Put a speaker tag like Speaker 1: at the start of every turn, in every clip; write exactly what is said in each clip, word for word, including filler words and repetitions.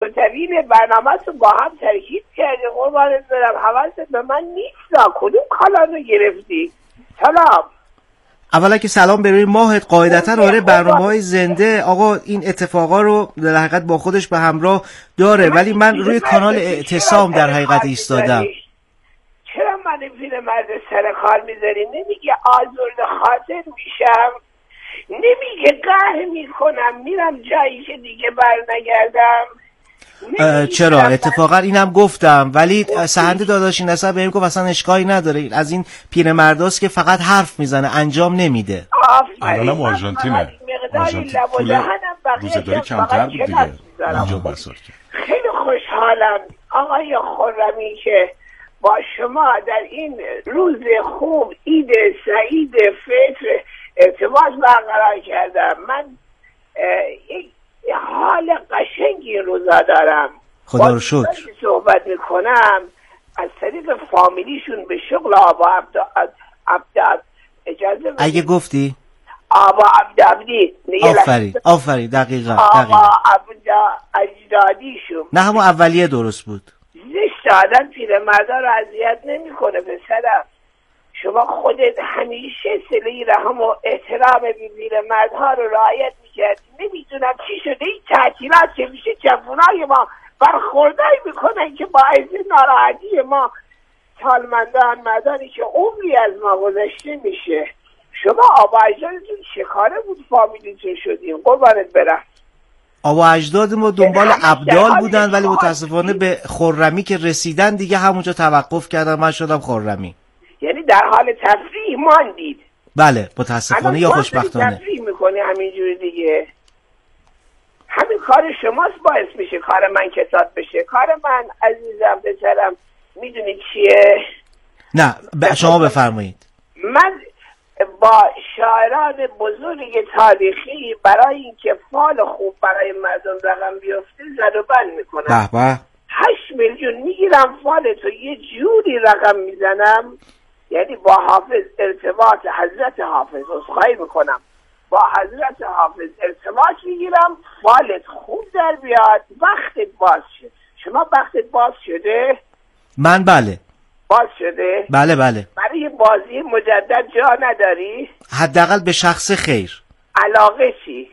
Speaker 1: و طویل برنامه تو با هم ترکیب کردی. قربانت برم، حواست به من نیست. کدوم کالا رو گرفتی؟ سلام.
Speaker 2: اولا که سلام به روی ماهت. قاعدتا آره برنامه‌های زنده آقا این اتفاقا رو در حقیقت با خودش به همراه داره، ولی من روی کانال اعتصام در حقیقت ایستادم.
Speaker 1: چرا من این پیرمرد سر کار میذاری؟ نمیگه آزرده خاطر میشم، نمیگه قهر میکنم میرم جایی که دیگه بر نگردم.
Speaker 2: چرا اتفاقا اینم گفتم، ولی سهند داداشی نصب بهم گفت اصلا اشکالی نداره، از این پیرمرداست که فقط حرف میزنه انجام نمیده.
Speaker 3: الانم آرژانتینه، آرژانتین پول روزداری کمتر بود دیگه اینجا بسار کرد.
Speaker 1: خیلی خوشحالم آقای خرمی که با شما در این روز خوب عید سعید فطر ارتباط برقرار کردم. من یک حال قشنگی روزا دارم.
Speaker 2: خدا رو شکر.
Speaker 1: صحبت میکنم از طریق فامیلیشون به شغل آبا عبدالعبد اجازه بدید.
Speaker 2: اگه گفتی
Speaker 1: آبا عبدالعبدی
Speaker 2: آفرین آفرین دقیقا
Speaker 1: آبا عبدالعبدیشون
Speaker 2: نه همون اولیه درست بود.
Speaker 1: زشت آدم پیرمردا رو اذیت نمیکنه. پسرم شما خودت همیشه صله رحم و احترام به پیرمردها رو رعایت میکردی. نمیدونم چی شده این تعطیلات که میشه جوونای ما برخورداری میکنن که باعث ناراحتی ما سالمندان مردانی که عمری از ما گذشته میشه. شما آبا اجدادتون چه کاره بود فامیلیتون شدیم؟ قربانت برم.
Speaker 2: آبا اجداد ما دنبال ابدال بودن ولی متاسفانه به خرمی که رسیدن دیگه همونجا توقف کردن. من شدم خرمی.
Speaker 1: یعنی در حال تفریح ماندید؟
Speaker 2: بله متاسفانه یا خوشبختانه.
Speaker 1: تفریح میکنی همینجوری دیگه. همین کار شماست باعث میشه کار من کساد بشه. کار من عزیزم بچرم میدونی چیه؟
Speaker 2: نه ب... شما بفرمایید.
Speaker 1: من با شاعران بزرگ تاریخی برای اینکه فال خوب برای مردم رقم بیفته زد و بند میکنم.
Speaker 2: به به.
Speaker 1: هشت میلیون میگیرم فال تو یه جوری رقم میزنم، یعنی با حافظ ارتباط حضرت حافظ عذرخواهی میکنم با حضرت حافظ ارتباط میگیرم فالت خوب در بیاد وقتت باز شد. شما وقتت باز شده؟
Speaker 2: من بله
Speaker 1: باز شده؟
Speaker 2: بله بله.
Speaker 1: برای بازی مجدد جا نداری؟
Speaker 2: حداقل به شخص خیر.
Speaker 1: علاقه چی؟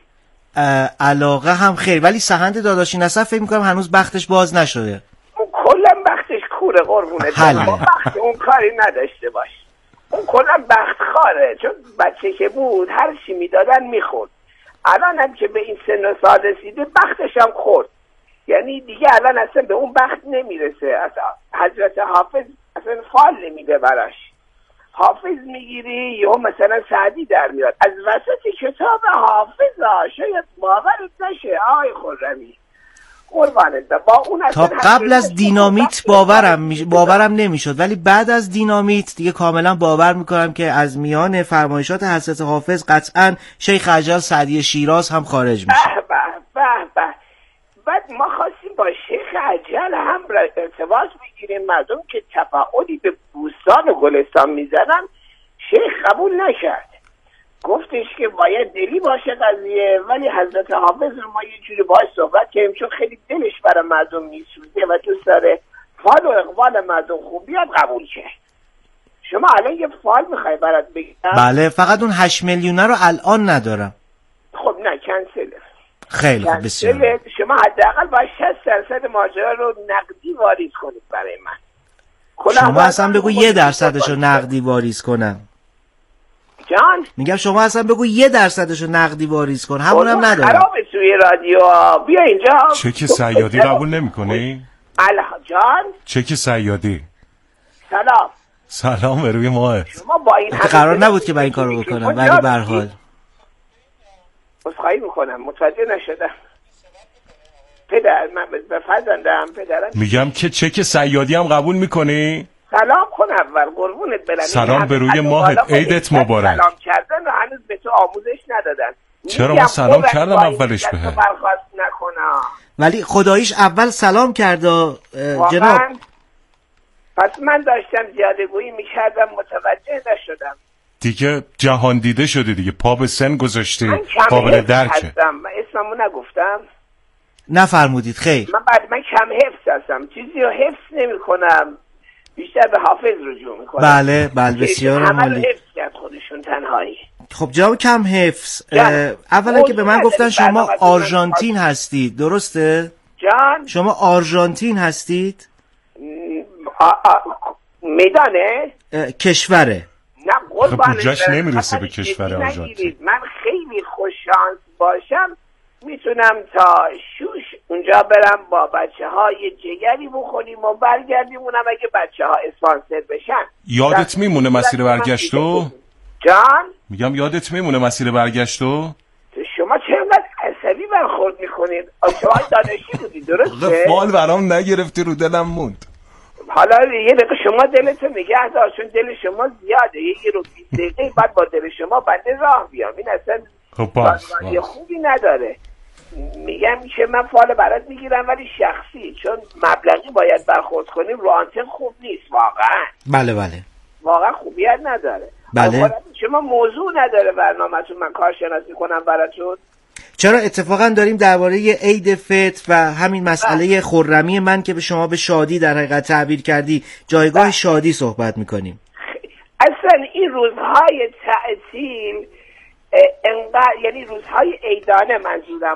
Speaker 2: علاقه هم خیر، ولی سهند داداشی نصب فکر میکنم هنوز بختش باز نشده.
Speaker 1: اون کلا بختش کوره قربونت. بخت اون کاری نداشته باش. اون کلا بخت خاره، چون بچه که بود هر چی میدادن میخورد. الان هم که به این سن و سال رسیده بختش هم خورد، یعنی دیگه الان اصلا به اون بخت نمیرسه. اصلا حضرت حافظ اصلا فال نمیده براش. حافظ میگیری یا مثلا سعدی در میاد از وسط کتاب حافظ ها، شاید باورت نشه آقای خرمی قربانت. با اون
Speaker 2: تا قبل از دینامیت باورم می... باورم نمیشد، ولی بعد از دینامیت دیگه کاملا باور میکنم که از میان فرمایشات حضرت حافظ قطعا شیخ اجل سعدی شیراز هم خارج میشه.
Speaker 1: به به به به. بعد ما خواستیم با شیخ اجل هم ارتباط بگیریم، مردم که تفاعلی به بوستان و گلستان میزنن. شیخ قبول نکرد، گفتش که باید دلی باشه قضیه، ولی حضرت حافظ رو ما یه جوری باهاش صحبت کردیم چون خیلی دلش برای مردم میسوزه و دوست داره فال و اقبال مردم خوب بیاد، قبول کرد. شما الان یه فال میخوای برات بگم؟
Speaker 2: بله، فقط اون هشت میلیونه رو الان ندارم.
Speaker 1: خب نه کنسله.
Speaker 2: خیلی خوب، بسیار.
Speaker 1: شما حداقل باید شصت درصد ماجرا رو نقدی واریز کنید برای من.
Speaker 2: شما اصلا بگو یه درصدش رو نقدی واریز کنم.
Speaker 1: جان؟
Speaker 2: میگم شما اصلا بگو یه درصدش رو نقدی واریز کن، همونم ندارم.
Speaker 1: خرابه توی رادیو. بیا اینجا.
Speaker 3: چک صیادی قبول نمی‌کنی؟
Speaker 1: الله جان؟
Speaker 3: چک صیادی.
Speaker 1: سلام.
Speaker 3: سلام به روی ماه.
Speaker 1: شما با این
Speaker 2: قرار نبود که با این کارو بکنم، ولی به هر حال
Speaker 1: عذرخواهی میکنم متوجه نشدم. پدر من به فرزندم پدرم
Speaker 3: میگم که چک صیادی هم قبول میکنی؟
Speaker 1: سلام کن اول قربونت برم.
Speaker 3: سلام به روی ماهت، عیدت مبارک.
Speaker 1: سلام کردن و هنوز به تو آموزش ندادن.
Speaker 3: چرا من سلام کردم اولش به هم
Speaker 1: برخواست نکنم،
Speaker 2: ولی خداییش اول سلام کرد جناب.
Speaker 1: پس من داشتم زیاده گویی میکردم متوجه نشدم.
Speaker 3: دیگه جهان دیده شده دیگه، پا به سن گذاشته، قابل درکه.
Speaker 1: من اسممو نگفتم.
Speaker 2: نفرمودید. خیر.
Speaker 1: من بعد من کم حفظ هستم، چیزی رو حفظ نمی کنم، بیشتر به حافظ رجوع می کنم.
Speaker 2: بله بله بسیار
Speaker 1: عالی.
Speaker 2: عالی.
Speaker 1: حفظ کرد خودشون تنهایی.
Speaker 2: خب جناب کم حفظ، اولا که به من گفتن شما آرژانتین هستید، درسته؟
Speaker 1: جان
Speaker 2: شما آرژانتین هستید؟
Speaker 1: آ آ میدانه؟
Speaker 2: کشوره.
Speaker 1: نه قربان
Speaker 3: بودجهش نمیرسه به کشور آرژانتین.
Speaker 1: من خیلی خوششانس باشم میتونم تا شوش اونجا برم با بچه های جگری بخونیم و برگردیم، اونم اگه بچه ها اسپانسر بشن.
Speaker 3: یادت میمونه مسیر برگشتو؟
Speaker 1: جان؟
Speaker 3: میگم یادت میمونه مسیر برگشتو؟
Speaker 1: شما چقدر عصبی برخورد میکنید؟ شما دانشی بودی درسته؟
Speaker 3: فال برام نگرفتی، رو دلم موند.
Speaker 1: حالا یه دقیقه شما دلتو نگه دار، چون دل شما زیاده، یه رو بیست دقیقه بعد با دل شما بنده راه بیام، این اصلا
Speaker 3: خب
Speaker 1: خوبی نداره. میگم که من فال برات میگیرم ولی شخصی، چون مبلغی باید برخورد کنیم، رو آنتن خوب نیست واقعا.
Speaker 2: بله بله
Speaker 1: واقعا خوبیت نداره.
Speaker 2: بله.
Speaker 1: شما موضوع نداره برنامه‌تون من کارشناسی کنم براتون؟
Speaker 2: چرا اتفاقا داریم درباره عید فطر و همین مسئله خرمی من که به شما به شادی در حقیقت تعبیر کردی، جایگاه شادی صحبت میکنیم.
Speaker 1: اصلا این روزهای تعطیل انقدر، یعنی روزهای عیدانه منظورم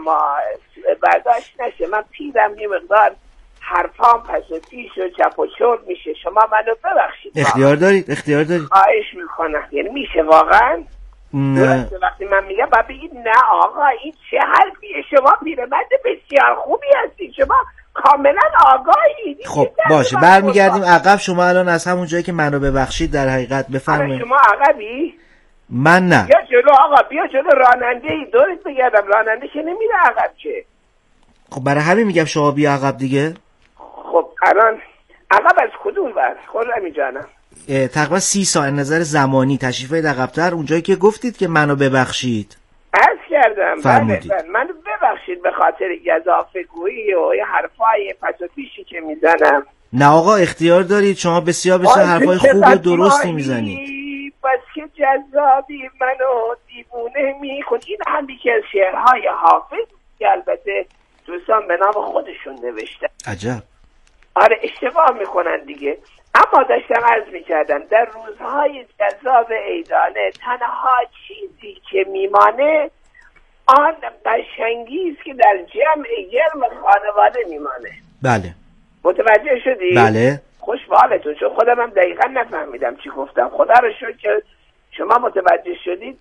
Speaker 1: برداشت نشه. من پیرم یه مقدار حرفام پس و پیش و چپ و چرت میشه، شما منو ببخشید.
Speaker 2: اختیار دارید اختیار دارید.
Speaker 1: خواهش میکنم. یعنی میشه واقعا؟
Speaker 2: نه.
Speaker 1: وقتی من میگم باید بگید نه آقا این چه حرفیه، شما پیرمرد بسیار خوبی هستی، شما کاملا آگاهید.
Speaker 2: خب باشه برمیگردیم عقب. شما الان از همون جایی که منو ببخشید در حقیقت بفرمایید.
Speaker 1: شما عقبی؟
Speaker 2: من نه.
Speaker 1: بیا جلو آقا، بیا جلو، راننده ای دورت بگردم، راننده که نمیره عقب که.
Speaker 2: خب برای همین میگم شما بیا عقب دیگه.
Speaker 1: خب الان عقب از کدوم بر خرمی جانم؟
Speaker 2: تقریبا سی ساعت نظر زمانی تشریف عقب‌تر اونجایی که گفتید که منو ببخشید
Speaker 1: عرض کردم.
Speaker 2: فرمودید.
Speaker 1: بله منو ببخشید به خاطر گزافه گویی و یه حرفای پس و پیشی که میزنم.
Speaker 2: نه آقا اختیار دارید، شما بسیار بسیار حرفای خوب و درستی میزنید.
Speaker 1: بس که جذابی منو دیوونه میکن. این هم یکی از شعرهای حافظ که البته دوستان به نام خودشون نوشتن.
Speaker 2: عجب.
Speaker 1: آره اشتباه میکنن دیگه. اما داشتم عرض میکردم در روزهای جذاب عیدانه تنها چیزی که میمانه آن قشنگی است که در جمع گرم خانواده میمانه.
Speaker 2: بله
Speaker 1: متوجه شدی؟
Speaker 2: بله.
Speaker 1: خوش به حالتون، چون خودم هم دقیقا نفهمیدم چی گفتم. خدا رو شکر که شما متوجه شدید.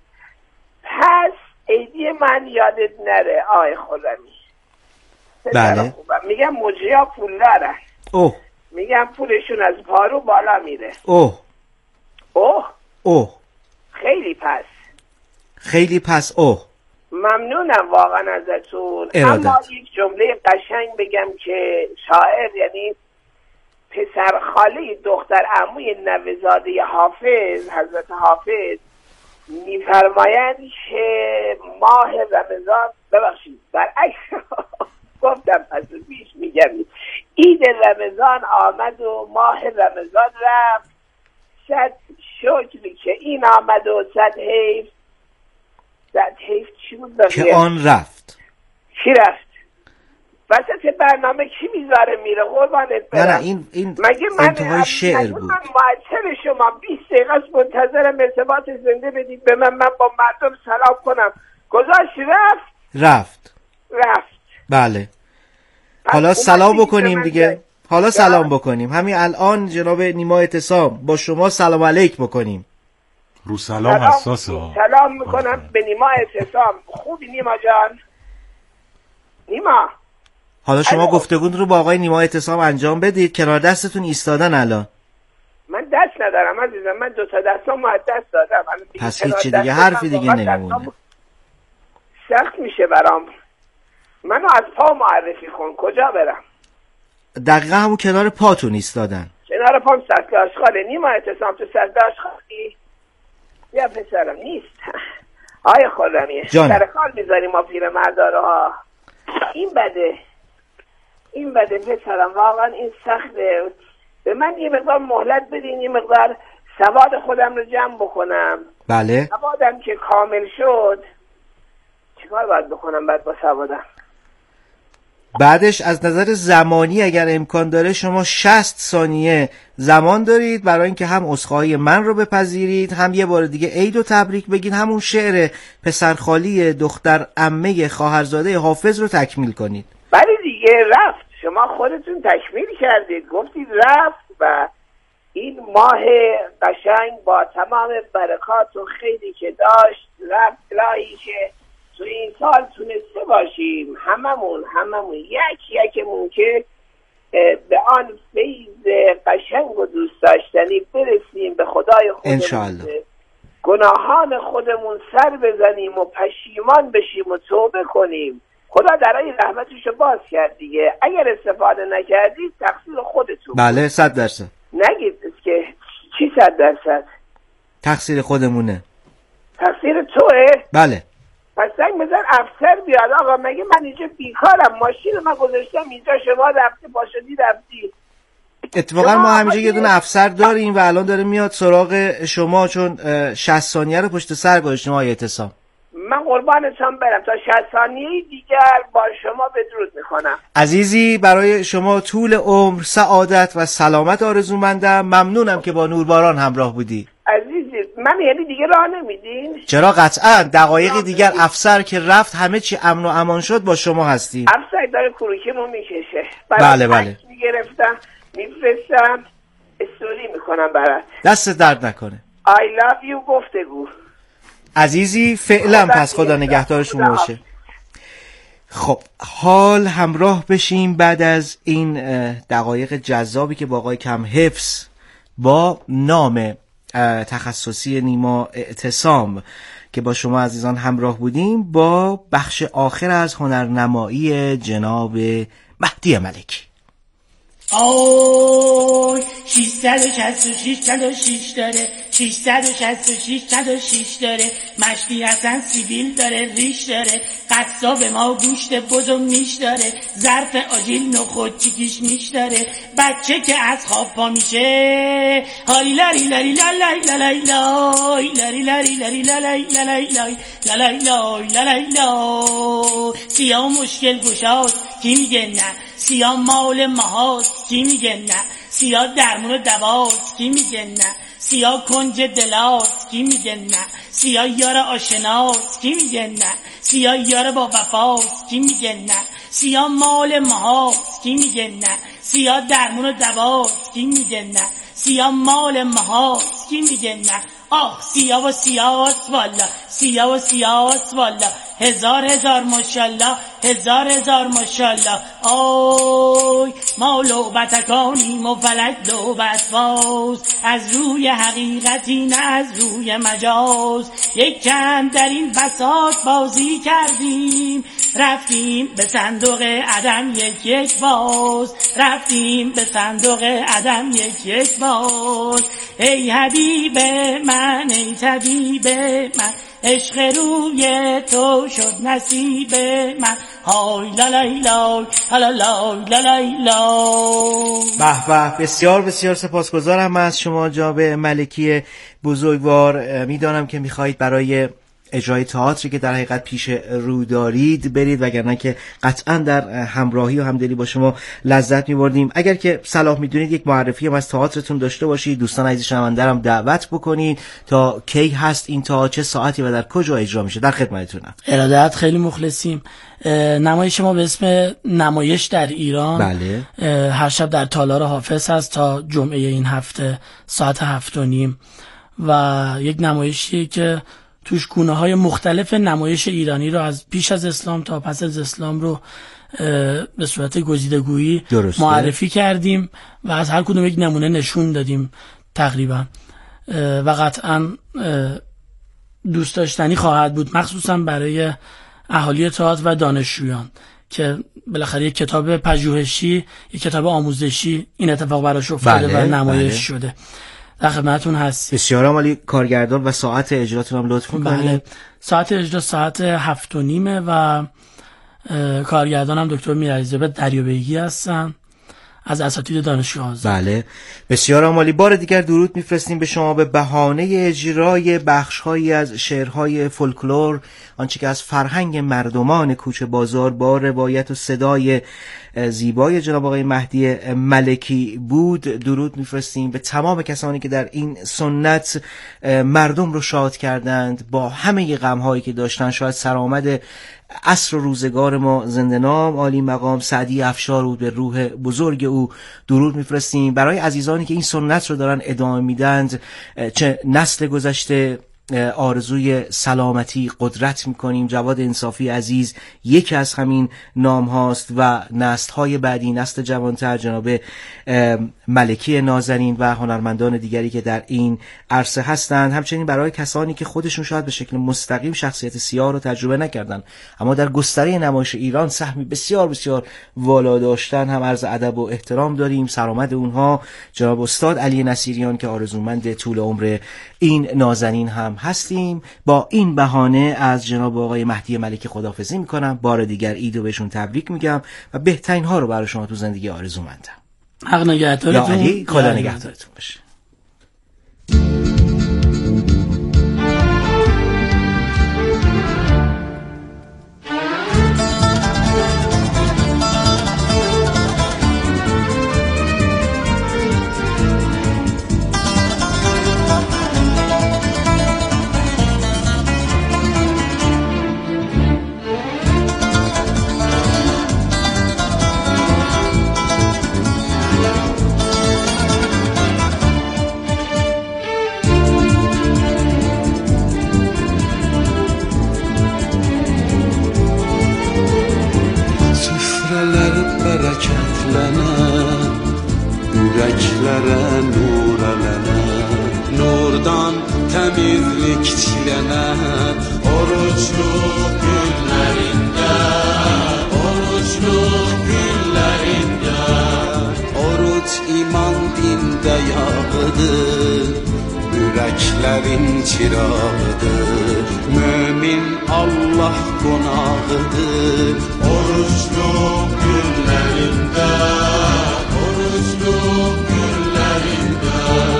Speaker 1: پس عیدی من یادت نره آی خرمی.
Speaker 2: بله.
Speaker 1: میگم مجریا پول دارن.
Speaker 2: اوه.
Speaker 1: میگم پولشون از پارو بالا میره.
Speaker 2: اوه
Speaker 1: اوه
Speaker 2: اوه
Speaker 1: خیلی پس
Speaker 2: خیلی پس اوه.
Speaker 1: ممنونم واقعا ازتون.
Speaker 2: ارادت.
Speaker 1: اما یک جمله قشنگ بگم که شاعر، یعنی پسر خاله دختر عموی نوه‌زاده حافظ، حضرت حافظ، میفرمایند که ماه رمضان، ببخشید برعکس گفتم پس پیش میگم، عید رمضان آمد و ماه رمضان رفت، صد شکری که این آمد و صد حیف. صد حیف چی بود بقیه؟
Speaker 2: که آن رفت.
Speaker 1: کی رفت؟ وسط برنامه کی میذاره میره قربانت برم؟
Speaker 2: نه نه این این
Speaker 1: مگه من
Speaker 2: انتهای شعر بود.
Speaker 1: من معطل شما بیست دقیقه است منتظرم ارتباط زنده بدید به من، من با مردم سلام کنم. گذاشت رفت
Speaker 2: رفت
Speaker 1: رفت
Speaker 2: بله. حالا سلام بکنیم دیگه. حالا سلام بکنیم همین الان. جناب نیما اعتصام با شما سلام علیک بکنیم.
Speaker 3: رو سلام حساسه.
Speaker 1: سلام میکنم به نیما اعتصام. خوبی نیما جان؟ نیما
Speaker 2: حالا شما گفتگو رو با آقای نیما اعتصام انجام بدید. کنار دستتون ایستادن الان.
Speaker 1: من دست ندارم عزیزم، من دو تا دستام از دست دادم.
Speaker 2: پس هیچی دیگه حرفی دیگه نمیمونه.
Speaker 1: سخت میشه برام. منو از پا معرفی کن، کجا برم؟
Speaker 2: دقیقا همون کنار پاتون ایستادن.
Speaker 1: کنار پام سطل آشغاله. نیما اعتصام تو سطل آشغالی؟ بیا پسرم نیست. آیا خرمیه سر کار میذاری ما پیر مردارو ها. این بده این بده پسرم، واقعا این سخته. به من یه مقدار مهلت بدین، یه مقدار سواد خودم رو جمع بکنم.
Speaker 2: بله.
Speaker 1: سوادم که کامل شد چیکار باید بکنم بعد با سوادم؟
Speaker 2: بعدش از نظر زمانی اگر امکان داره شما شصت ثانیه زمان دارید برای اینکه هم عذرخواهی من رو بپذیرید، هم یه بار دیگه عید و تبریک بگید، همون شعر پسرخالی دختر عمه خواهرزاده حافظ رو تکمیل کنید.
Speaker 1: بله دیگه رفت، شما خودتون تکمیل کردید، گفتید رفت و این ماه قشنگ با تمام برکات و خیری که داشت رفت الهی که تو این سال تونسته باشیم هممون هممون یک یکمون که به آن فیض قشنگ و دوست داشتنی برسیم، به خدای خودمون گناهان خودمون سر بزنیم و پشیمان بشیم و توبه کنیم. خدا درای رحمتشو باز کرد دیگه، اگر استفاده نکردید تقصیر خودتون.
Speaker 2: بله صد درصد.
Speaker 1: نگید که چی صد درصد؟
Speaker 2: تقصیر خودمونه.
Speaker 1: تقصیر توه؟
Speaker 2: بله.
Speaker 1: پس زنگ بزن افسر بیاد. آقا مگه من اینجا بیکارم، ماشین من گذاشتم اینجا، شما رفتی پاشدی رفتی.
Speaker 2: اتفاقا ما همیشه یه دونه افسر داریم و الان داره میاد سراغ شما، چون شصت ثانیه رو پشت سر گذاشتیم آقای اعتصام.
Speaker 1: من قربانتون برم، تا شصت ثانیه دیگر با شما بدرود میکنم.
Speaker 2: عزیزی برای شما طول عمر، سعادت و سلامت آرزومندم. ممنونم که با نورباران همراه بودی.
Speaker 1: عزیزی من یعنی دیگه راه نمیدین؟
Speaker 2: چرا قطعا دقایقی دیگر افسر که رفت همه چی امن و امان شد با شما هستیم.
Speaker 1: افسر داره کروکیمو میکشه.
Speaker 2: بله بله.
Speaker 1: میگرفتم میفرستم استوری میکنم برات.
Speaker 2: دست درد نکنه.
Speaker 1: I love you گفتگو.
Speaker 2: عزیزی فعلا پس خدا نگهدارشون باشه. خب حال همراه بشیم بعد از این دقایق جذابی که با آقای کم حفظ با نام تخصصی نیما اعتصام که با شما عزیزان همراه بودیم، با بخش آخر از هنرنمایی جناب مهدی ملکی.
Speaker 4: آی ششصد و شصت و شش صد و شش داره، ششصد و شصت و شش صد و شش داره، مشتی حسن سیبیل داره، ریش داره، قصاب ما گوشت بزو میش داره، ظرف آجیل نخود چیکیش میش داره، بچه که از خواب پا میشه هاری لاری لاری لالای لالای لای لاری لاری لاری لالای لالای لای لالای لای لالای لای. سیاه مشکل گشاست کی میگه نه، سیاه مال ماهاست کی میگه نه، سیاه درمون و دواست کی میگه نه، سیاه کنج دلاست کی میگه نه، سیاه یار آشناست کی میگه نه، سیاه یار با وفاست کی میگه نه، سیاه مال ماهاست کی میگه نه، سیاه درمون و دواست کی میگه نه، سیاه مال ماهاست کی میگه نه. آه سیاه و سیاهست والا، سیاه و سیاهست والا، هزار هزار ماشالله، هزار هزار ماشالله. آی ما لعبتکانیم و فلک لعبت باز، از روی حقیقتی نه از روی مجاز، یک کم در این بساط بازی کردیم، رفتیم به صندوق عدم یک یک باز، رفتیم به صندوق عدم یک یک باز. ای حبیب من ای طبیب من، عشق روی تو شد نصیب من، های لالای لای لالای لالای لای.
Speaker 2: به به، بسیار بسیار سپاسگزارم از شما جناب ملکی بزرگوار. میدانم که میخواهید برای اجرای تئاتری که در حقیقت پیش رو دارید برید، وگرنه که قطعا در همراهی و همدلی با شما لذت می‌بردیم. اگر که صلاح می‌دونید یک معرفی هم از تئاترتون داشته باشید، دوستان عزیز شنونده هم دعوت بکنید تا کی هست این تئاتر، چه ساعتی و در کجا اجرا میشه. در خدمتتونم.
Speaker 4: ارادت، خیلی مخلصیم. نمایش ما به اسم نمایش در ایران
Speaker 2: بله.
Speaker 4: هر شب در تالار حافظ هست تا جمعه این هفته ساعت هفت و نیم و یک نمایشی که توش گونه های مختلف نمایش ایرانی رو از پیش از اسلام تا پس از اسلام رو به صورت گزیدگویی معرفی کردیم و از هر کدوم یک نمونه نشون دادیم تقریبا و قطعا دوست داشتنی خواهد بود، مخصوصا برای اهالی تئاتر و دانشجویان که بالاخره یک کتاب پژوهشی، یک کتاب آموزشی این اتفاق براش افتاده بله، و نمایش بله. شده. در خدمتتون هست.
Speaker 2: بسیار عالی. کارگردان و ساعت اجراتون هم لطف کنید.
Speaker 4: بله. ساعت اجرا ساعت هفت و نیمه و کارگردان هم دکتر میرعلیزاده دریابیگی هستن. از اساتید دانشگاه آزاد.
Speaker 2: بله بسیار عالی. بار دیگر درود میفرستیم به شما به بهانه اجرای بخش‌هایی از شعرهای فولکلور، آنچه که از فرهنگ مردمان کوچه بازار با روایت و صدای زیبای جناب آقای مهدی ملکی بود درود میفرستیم به تمام کسانی که در این سنت مردم رو شاد کردند با همه غم‌هایی که داشتن. شاید سرآمد عصر و روزگار ما زنده نام عالی مقام سعدی افشار بود، به روح بزرگ او درود میفرستیم. برای عزیزانی که این سنت رو دارن ادامه میدند، چه نسل گذشته، آرزوی سلامتی قدرت میکنیم. جواد انصافی عزیز یکی از همین نام هاست و نسل های بعدی، نسل جوانتر، جناب ملکی نازنین و هنرمندان دیگری که در این عرصه هستند. همچنین برای کسانی که خودشون شاید به شکل مستقیم شخصیت سیاه رو تجربه نکردن اما در گستره نمایش ایران سهمی بسیار بسیار والا داشتن، هم عرض ادب و احترام داریم. سرآمد اونها جناب استاد علی نصیریان که آرزومند طول عمر این نازنین هم هستیم. با این بهانه از جناب آقای مهدی ملکی خداحافظی میکنم. بار دیگر عیدو بهشون تبریک میگم و بهترین ها رو برای شما تو زندگی آرزومندم.
Speaker 4: حق نگهدارتون.
Speaker 2: یا علی خدا نگهدارتون باشه.
Speaker 5: Ürəklərə nur ələnə, nurdan təmizlik çilənə, oruçluq günlərində, oruçluq günlərində, oruç iman dində yağıdır, ürəklərin çırağıdır, mömin Allah qonağıdır, oruçluq günlərində. Oruçluq günlərində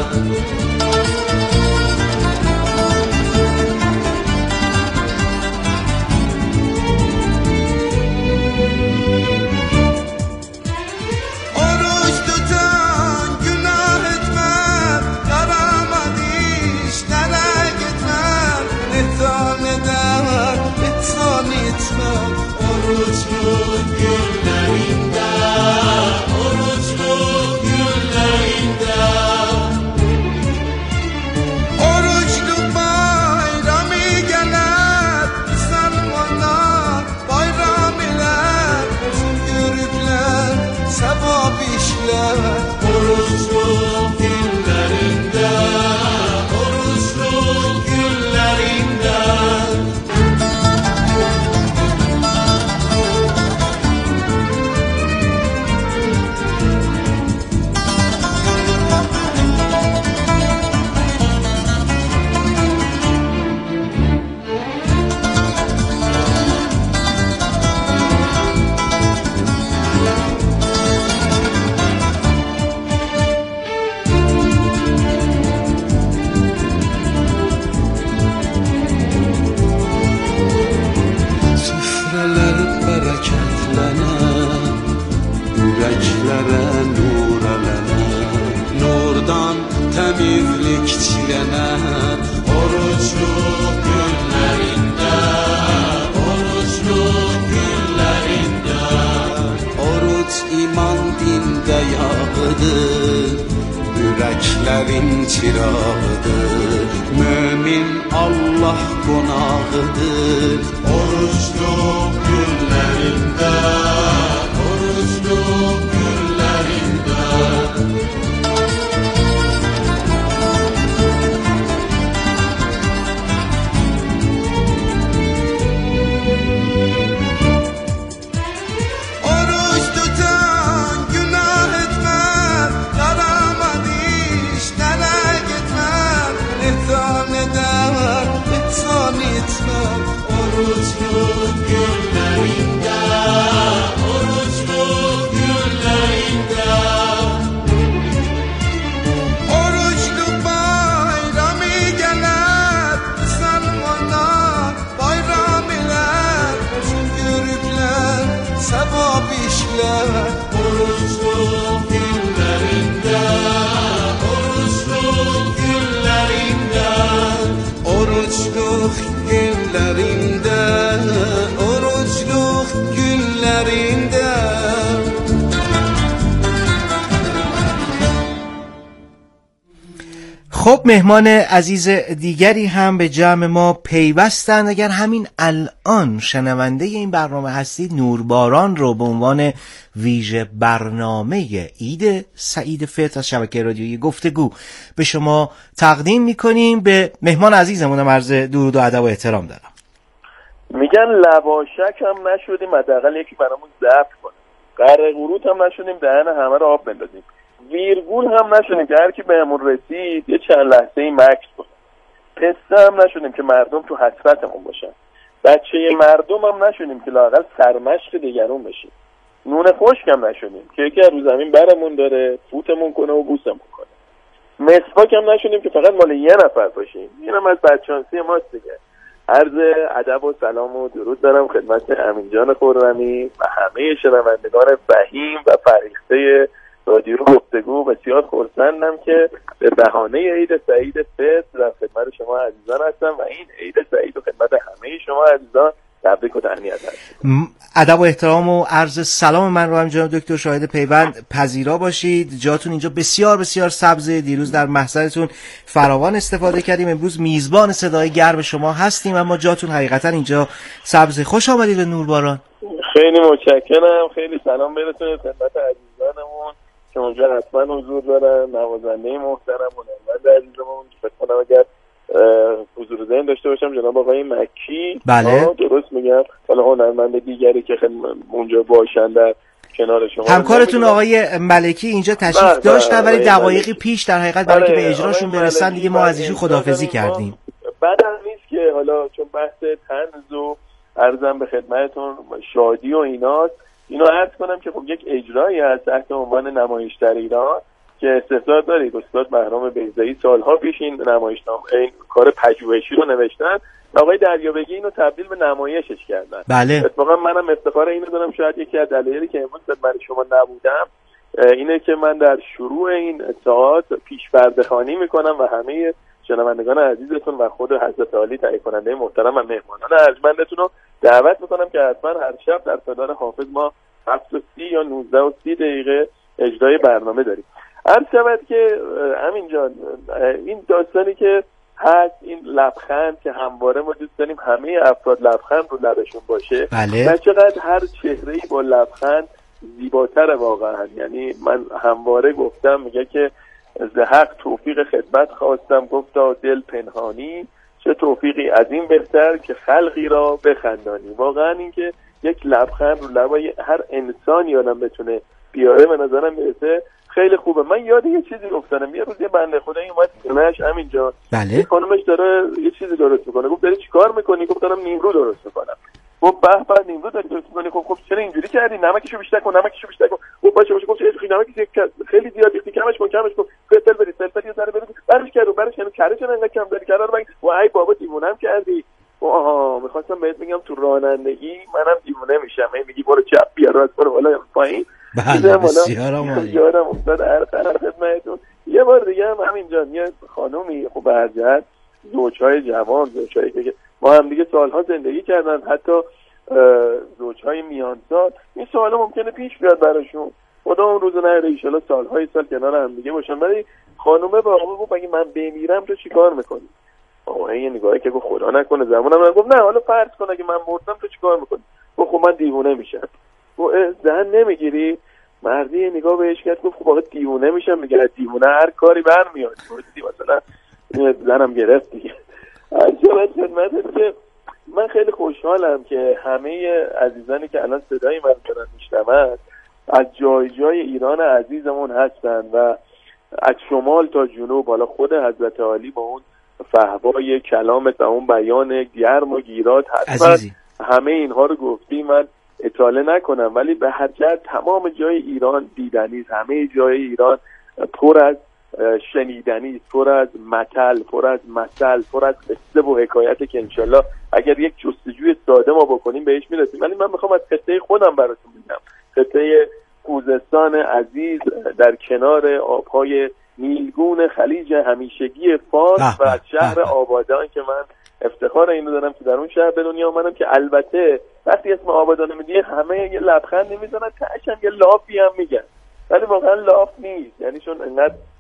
Speaker 5: Oruç tutan günah etmez, yaramaz işlere gitmez, ihsan eder, ihsan etmez. Oruçluq günlərində oruçluq günlərində, oruçluq günlərində təmizlik çilənə, oruçluq günlərində, oruçluq günlərində, oruç iman dində yağıdır, ürəklərin çırağıdır, mömin Allah qonağıdır, oruçluq günlərində, oruçluq günlərində. Oruçluq günlərində
Speaker 2: خب مهمان عزیز دیگری هم به جمع ما پیوستند. اگر همین الان شنونده این برنامه هستید، نورباران رو به عنوان ویژه برنامه عید سعید فطر از شبکه رادیویی گفتگو به شما تقدیم میکنیم. به مهمان عزیزمون عرض درود و ادب و احترام دارم.
Speaker 6: میگن لواشک هم نشدیم، حداقل یکی برامون ضبط کنه. قره قروت هم نشدیم دهن همه رو آب بندازیم. ویرگول هم نشدیم که هر کی بهمون رسید یه چند لحظه ای مکث کنه. پسته هم نشدیم که مردم تو حسرتمون باشن. بچه مردم هم نشدیم که لااقل سرمشق دیگرون بشیم. نون خشک هم نشدیم که یکی از رو زمین برمون داره فوتمون کنه و بوسمون کنه. مسواک هم نشدیم که فقط مال یه نفر باشیم. اینم از بدشانسی ماست دیگه. عرض ادب و سلام و درود دارم خدمت امین جان خرمی و همه شنوندگان فهیم و فریخته رادیو گفتگو. بسیار خرسندم که به بهانه عید سعید فطر در خدمت شما عزیزان هستم و این عید سعید و خدمت همه شما عزیزان تبریک و تهنیت هستم.
Speaker 2: ادب و احترام و عرض سلام من رو هم جناب دکتر شاهد پیوند پذیرا باشید. جاتون اینجا بسیار بسیار سبزه. دیروز در محضرتون فراوان استفاده کردیم. امروز میزبان صدای گرم شما هستیم اما جاتون حقیقتا اینجا سبزه. خوش آمدید به نورباران.
Speaker 6: خیلی متشکرم. خیلی سلام برسونید خدمت عزیزانمون که اونجا حتما حضور دارن. نوازنده محترم هنرمند عزیزمون فکر کنم اگر حضور ذهن داشته باشم جناب آقای مکی.
Speaker 2: بله
Speaker 6: درست میگم. حالا هنرمند دیگری که خیلی اونجا باشن در کنار شما.
Speaker 2: همکارتون آقای ملکی اینجا تشریف داشتن ولی دقایقی پیش در حقیقت برای که به اجراشون برسن دیگه ما از ایشون خداحافظی کردیم.
Speaker 6: بعدم نیست که حالا چون بحث طنز و عرضم به خدمتتون شادی و ایناست، اینو عرض کنم که خب یک اجرایی از تحت عنوان نمایشگر ایران که استفاده دارید استاد بهرام بیضایی سالها پیش این نمایشنامه این کار پژوهشی رو نوشتن، آقای دریابگی اینو تبدیل به نمایشش کردن.
Speaker 2: بله.
Speaker 6: اتفاقا منم افتخار اینو دارم. شاید یکی از دلایلی که امروز خدمت شما نبودم اینه که من در شروع این ساعات پیش پرده‌خوانی میکنم و همه شنوندگان عزیزتون و خود حضرت عالی تهیه کننده محترم و مهمانان ارجمندتون رو دعوت میکنم که حتما هر شب در سالن حافظ ما هفت و سی یا نوزده و سی دقیقه اجرای برنامه داریم. عرض شود که امین جان این داستانی که هست، این لبخند که همواره ما دوست داریم همه افراد لبخند رو لبشون باشه.
Speaker 2: بله.
Speaker 6: و چقدر هر چهره‌ای با لبخند زیباتره واقعا. یعنی من همواره گفتم میگه که ز حق توفیق خدمت خواستم گفتا دل پنهانی، چه توفیقی از این بهتر که خلقی را بخندانی. واقعا این که یک لبخند رو لبای هر انسانی آدم بتونه بیاره به نظرم میرسه خیلی خوبه. من یاد یه چیزی افتادم. یه روز یه بنده خدایی اومد خونه‌اش همینجا.
Speaker 2: بله.
Speaker 6: خانمش داره یه چیزی درست میکنه. گفت داری چیکار میکنی؟ گفت دارم نیمرو درست میکنم. گفت به به نیمرو داری درست میکنی؟ خب خب چرا اینجوری کردی؟ نمکشو بیشتر کن، نمکشو بیشتر کن. گفت باشه باشه. گفت خیلی نمک خیلی زیاد ریختی، کمش کن کمش کن. فلفل بری فلفل یه ذره بری. برش کرد و برش کنه کره چرا انقدر کم داری؟ کرا رو و ای بابا دیوونم کردی. آها میخواستم بهت بگم تو رانندگی منم دیوونه میشم. هی میگی برو چپ بیا راست برو بالا پایین.
Speaker 2: بله بسیار عالی.
Speaker 6: یادم افتاد هر طرف خدمتتون. یه بار دیگه هم همینجا یه خانومی خب برجت زوجهای جوان، زوجهایی که ما هم دیگه سالها زندگی کردن، حتی زوجهای میان سال، این سوالا ممکنه پیش بیاد براشون. خدا اون روز نره ان شاءالله سالهای سال کنار هم دیگه باشن. ولی خانومه به آقا گفت اگه من بمیرم تو چیکار میکنی؟ آقا این نگاهی که گفت خدا نکنه زمانم من گفت نه حالا فرض کن اگه من مردم تو چیکار میکنی؟ گفت خب من دیوونه میشم. گفت زن نمیگیری؟ مردی نگاه بهش کرد گفت خب آقا دیوونه میشم. میگه دیوونه هر کاری برمیاد. مثلا زنم گرفت دیگه. عجبت خدمتت که من خیلی خوشحالم که همه عزیزانی که الان صدای من دارن میشنون از جای جای ایران عزیزمون هستن و از شمال تا جنوب. حالا خود حضرت عالی با اون فحوای کلامت و اون بیان گرم و گیرات حتما همه اینها رو گفتی، من اطاله نکنم. ولی به هر جهت تمام جای ایران دیدنی است. همه جای ایران پر از شنیدنی، پر از متل، پر از مثل، پر از قصه و حکایت که انشالله اگر یک جستجوی ساده ما بکنیم بهش میرسیم. ولی من میخوام از قصه خودم براتون بگم. قصه خوزستان عزیز در کنار آبهای نیلگون خلیج همیشگی فارس و شهر آبادان که من افتخار اینو دارم که در اون شهر به دنیا اومدم، که البته وقتی اسم آبادان میدی همه یه لبخند میزنن، تهش هم یه لافی هم میگن، ولی واقعا لاف نیست. یعنی چون انقدر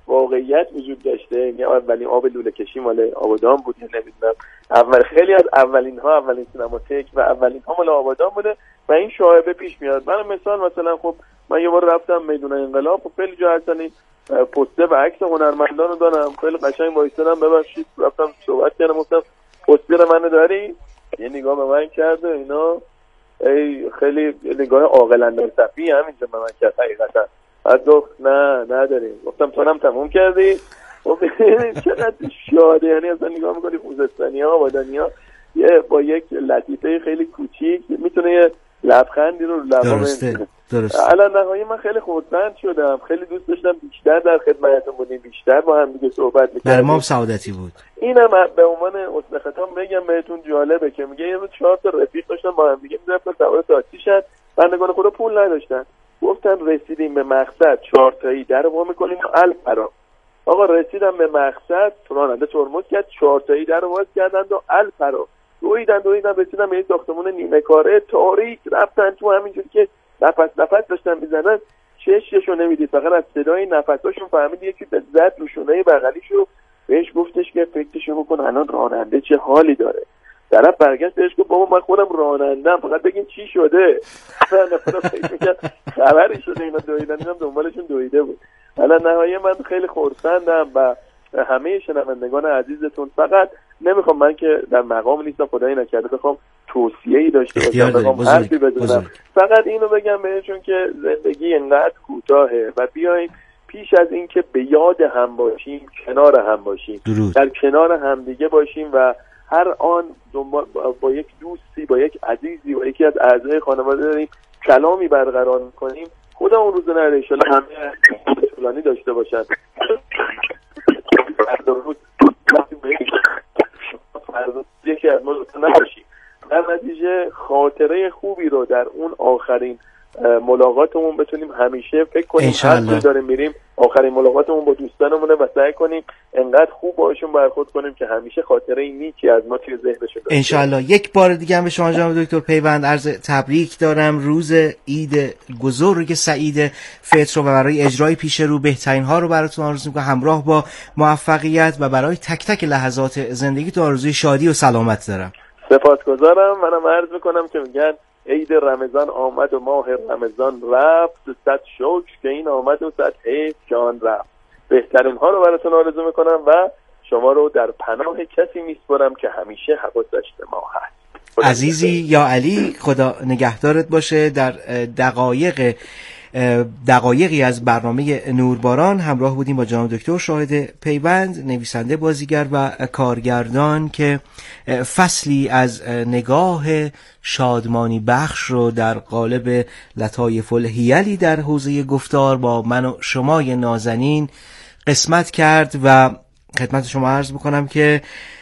Speaker 6: واقعیت وجود داشته. یعنی اولین آب لوله کشی مال آبادان بود، نمیدونم اول خیلی از اولین ها اولین سینماتک و اولین ها مال آبادان بوده و این شایعه پیش میاد. من مثال مثلا خب من یه بار رفتم میدون انقلاب، خب خیلی جا هستن این پوستر و عکس هنرمندان رو دارم، خیلی قشنگ وایسادم، ببخشید رفتم صحبت کردم گفتم پوستر منو داری؟ یه نگاه به من کرد و اینا، ای خیلی نگاه عاقلانه صفی همینجا به من کرد حقیقتا. بعد گفت نه نداریم. گفتم تو هم تموم کردی؟ خب چقدر شاده، یعنی اصلا نگاه میکنی خوزستانی‌ها آبادانی‌ها یه با یک لطیفه خیلی کوچیک میتونه یه لبخندی رو لبا
Speaker 2: درسته درسته.
Speaker 6: الان نهایی من خیلی خودمند شدم، خیلی دوست داشتم بیشتر در خدمتتون بودیم، بیشتر با هم دیگه صحبت می‌کردیم.
Speaker 2: برام سعادتی بود.
Speaker 6: اینم به عنوان حسن ختام بگم بهتون، جالبه که میگه یه روز چهار تا رفیق داشتن با هم دیگه می‌رفتن سوار تاکسی شدن، بندگان خدا پول نداشتن، گفتن رسیدیم به مقصد چهار تایی در وا می‌کنیم الفرا. آقا رسیدم به مقصد، راننده ترمز کرد، چهار تایی در واز کردند و الفرا دویدن دویدن رسیدن به این ساختمون نیمه کاره تاریک، رفتن تو همینجور که نفس نفس داشتن میزنن، چششو نمیدید، فقط از صدای نفساشون فهمید یکی به زد رو شونه بغلیشو، بهش گفتش که فکرشو بکن الان راننده چه حالی داره. طرف برگشت بهش گفت بابا من خودم رانندم، فقط بگین چی شده. من فکر می‌کردم خبری شده اینا دویدن، اینم دنبالشون دویده بود. حالا نهایت من خیلی خرسندم و همه شنوندگان عزیزتون، فقط نمیخوام من که در مقام نیستم خدایی نکرده بخوام توصیه‌ای داشته باشم، بخوام حرفی بزنم، فقط اینو بگم بهشون که زندگی انقدر کوتاهه و بیایم پیش از این که به یاد هم باشیم کنار هم باشیم، درود. در کنار هم دیگه باشیم و هر آن با, با یک دوستی، با یک عزیزی، با یکی از اعضای خانواده داریم کلامی برقرار کنیم، خدا اون روز نره انشالله همه طولانی داشته باشن. یکی از ما نباشیم، در نتیجه خاطره خوبی رو در اون آخرین ملاقاتمون بتونیم همیشه فکر کنیم هر جا داریم میریم آخرین ملاقاتمون با دوستانمونه و سعی کنیم انقدر خوب باشون برخورد کنیم که همیشه خاطره نیکی از ما توی ذهنشون باشه.
Speaker 2: انشالله. یک بار دیگه هم به شما جناب دکتر پیوند عرض تبریک دارم. روز عید بزرگ سعید فطر رو و برای اجرای پیش رو بهترین ها رو براتون آرزو می‌کنم، همراه با موفقیت و برای تک تک لحظات زندگیتون آرزوی شادی و سلامت دارم.
Speaker 6: سپاسگزارم. منم عرض می‌کنم که میگن عید رمضان آمد و ماه رمضان رفت، صد شکر که این آمد و صد حیف که آن رفت. بهترین ها رو براتون آرزو میکنم و شما رو در پناه کسی میسپارم که همیشه حواسش به ما هست.
Speaker 2: عزیزی یا علی، خدا نگهدارت باشه. در دقایق دقایقی از برنامه نورباران همراه بودیم با جناب دکتر شاهد پیوند، نویسنده، بازیگر و کارگردان که فصلی از نگاه شادمانی بخش رو در قالب لطایف الحیلی در حوزه گفتار با من و شمای نازنین قسمت کرد و خدمت شما عرض بکنم که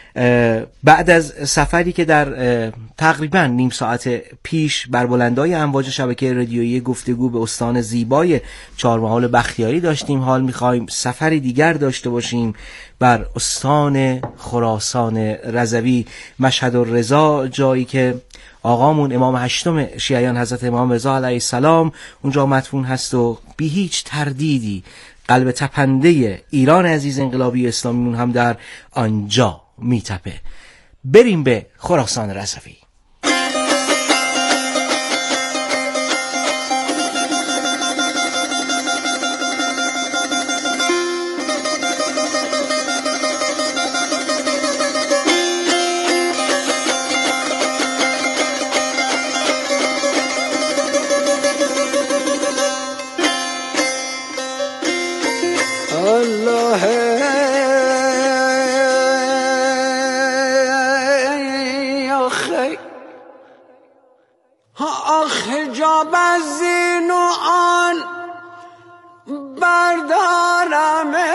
Speaker 2: بعد از سفری که در تقریبا نیم ساعت پیش بر بلندای امواج شبکه رادیویی گفتگو به استان زیبای چهارمحال بختیاری داشتیم، حال می‌خوایم سفری دیگر داشته باشیم بر استان خراسان رضوی، مشهد الرضا، جایی که آقامون امام هشتم شیعیان حضرت امام رضا علیه السلام اونجا مدفون هست و بی هیچ تردیدی قلب تپنده ایران عزیز انقلابی اسلامیمون هم در آنجا میتپه. بریم به خراسان رضوی.
Speaker 5: حجاب از این و آن بردارم